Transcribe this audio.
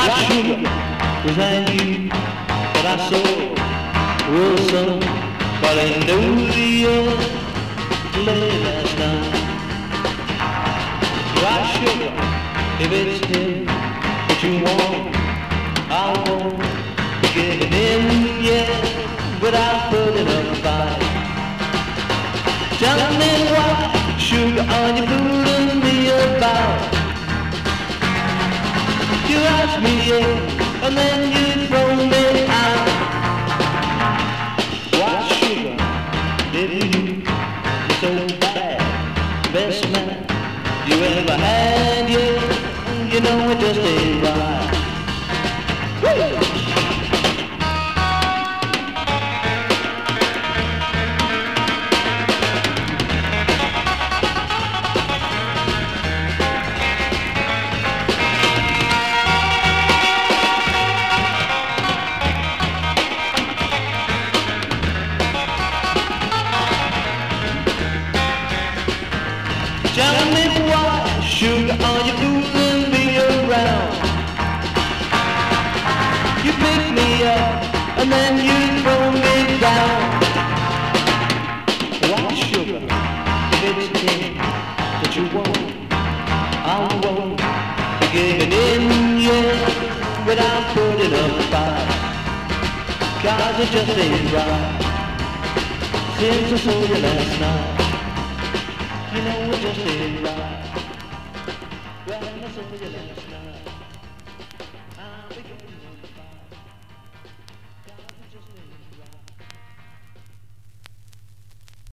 White sugar, was that you that I saw? Well, somebody knows you late last night. White sugar, if it's him that you want, I won't give it in yet without putting up a fight. Tell me what sugar are you fooling me about? You ask me yeah, and then you throw me out. White sugar, if you so bad, best man you ever had, yeah, you know it just ain't right. Woo! Tell me why, sugar, are you fooling me around? You pick me up and then you throw me down. Why, sugar, if it's him that you want, I won't give it in yet without putting up a fight. 'Cause it just ain't right since I saw you last night. You know it just ain't right. Well, I saw you last night.